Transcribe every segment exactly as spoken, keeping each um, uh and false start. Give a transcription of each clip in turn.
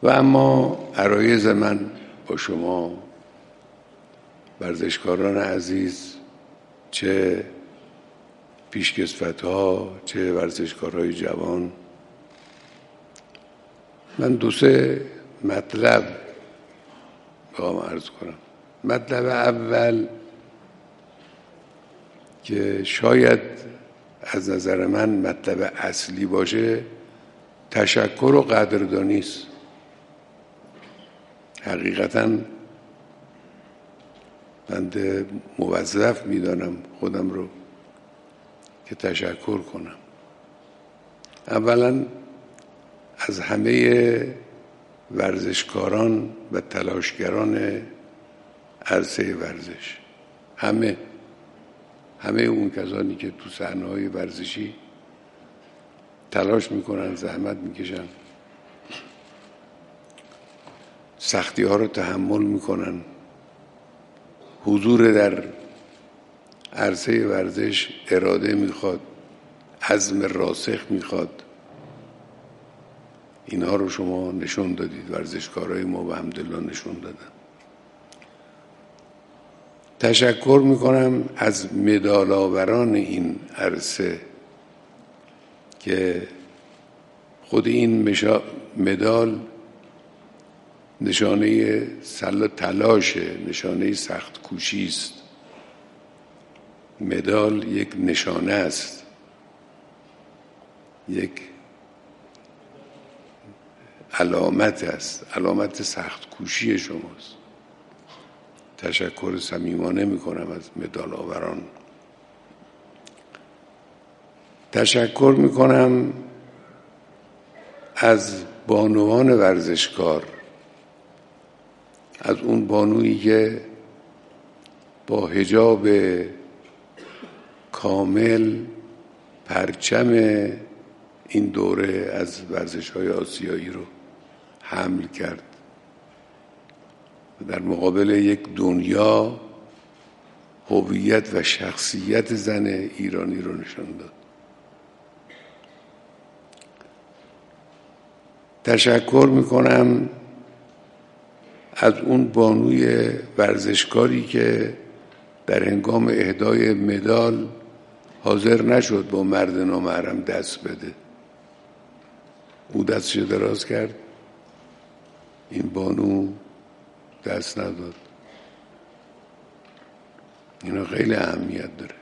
و اما عرایض من با شما ورزشکاران عزیز، چه پیشکسوت‌ها چه ورزشکارهای جوان، من دو سه مطلب بخوام عرض کنم. مطلب اول که شاید از نظر من مطلب اصلی باشه، تشکر و قدردانی است. حقیقتاً بنده موظف میدانم خودم رو که تشکر کنم. اولا از همه ورزشکاران و تلاشگران عرصه ورزش، همه همه اون کسانی که تو صحنه‌های ورزشی تلاش میکنن، زحمت میکشن، سختی ها رو تحمل میکنن، حضور در عرصه ورزش اراده میخواد، عزم راسخ میخواد. اینها رو شما نشون دادید، ورزشکارای ما به حمدالله نشون دادن. تشکر میکنم از مدال آوران این عرصه که خود این مدال نشانه تلاشه، نشانه سخت کوشی است. مدال یک نشانه است، یک علامت است، علامت سخت کوشی شماست. تشکر صمیمانه میکنم از مدال آوران. تشکر میکنم از بانوان ورزشکار، از اون بانویی که با حجاب کامل پرچم این دوره از ورزش‌های آسیایی رو حمل کرد و در مقابل یک دنیا هویت و شخصیت زن ایرانی رو نشان داد. تشکر میکنم از اون بانوی ورزشکاری که در هنگام اهدای مدال حاضر نشد با مرد نامحرم دست بده. او دستش دراز کرد، این بانو دست نداد. اینا خیلی اهمیت داره.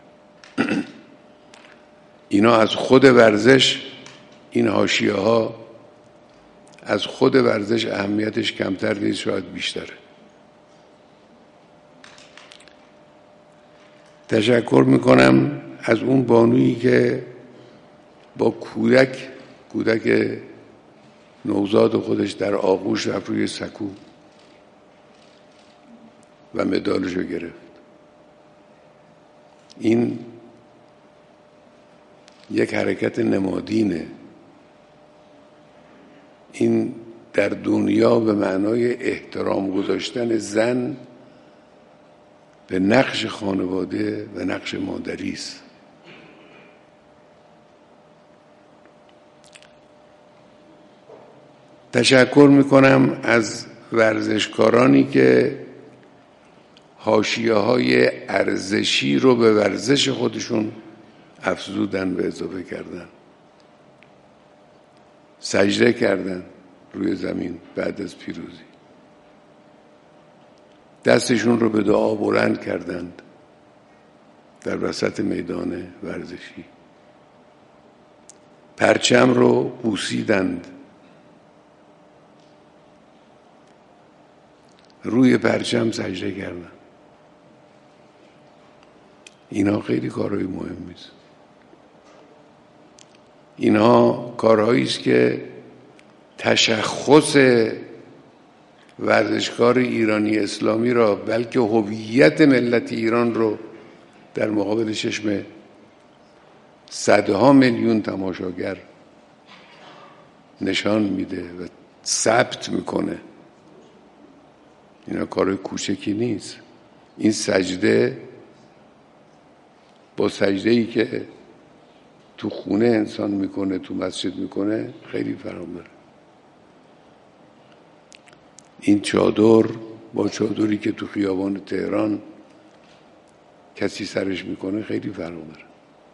اینا از خود ورزش، این حاشیه ها از خود ورزش اهمیتش کمتر نیست، شاید بیشتره. تشکر میکنم از اون بانویی که با کودک کودک نوزاد خودش در آغوش رفت روی سکو و مدالشو گرفت. این یک حرکت نمادینه. این در دنیا به معنای احترام گذاشتن زن به نقش خانواده و نقش مادری است. تشکر میکنم از ورزشکارانی که حاشیه‌های ارزشی رو به ورزش خودشون افزودن و اضافه کردن. سجده کردن روی زمین بعد از پیروزی، دستشون رو به دعا بلند کردند در وسط میدان ورزشی، پرچم رو بوسیدند، روی پرچم سجده کردند. اینا خیلی کارهای مهمی است. اینها کارهایی است که تشخص ورزشکار ایرانی اسلامی را، بلکه هویت ملت ایران رو در مقابل چشم صدها میلیون تماشاگر نشان میده و ثبت میکنه. اینا کارهای کوچکی نیست. این سجده با سجده‌ای که تو خونه انسان میکنه، تو مسجد میکنه، خیلی فرق داره. این چادر با چادری که تو خیابان تهران کسی سرش میکنه خیلی فرق داره.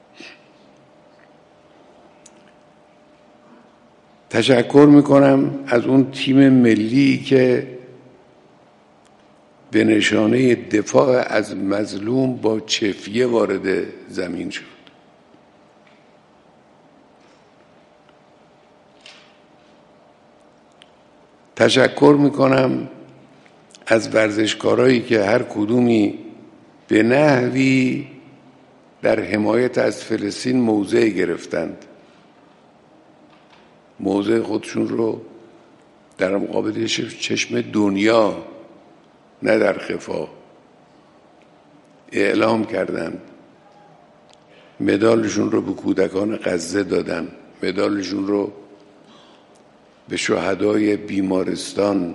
تشکر میکنم از اون تیم ملی که به نشانه دفاع از مظلوم با چفیه وارد زمین شد. تشکر میکنم از ورزشکارایی که هر کدومی به نحوی در حمایت از فلسطین موضع گرفتند، موضع خودشون رو در مقابل چشم دنیا نه در خفا اعلام کردند. مدالشون رو به کودکان غزه دادن، مدالشون رو به شهدای بیمارستان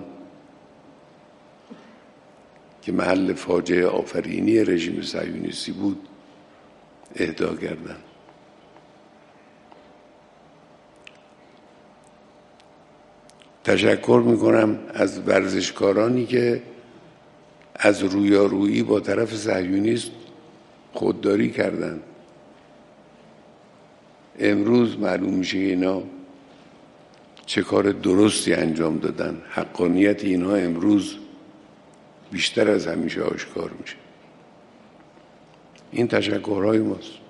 که محل فاجعه آفرینی رژیم صهیونیستی بود اهدا کردن. تشکر میکنم از ورزشکارانی که از رویارویی با طرف صهیونیست خودداری کردند. امروز معلوم میشه اینا چه کار درستی انجام دادن. حقانیت اینها امروز بیشتر از همیشه آشکار میشه. این تشکرهای ماست.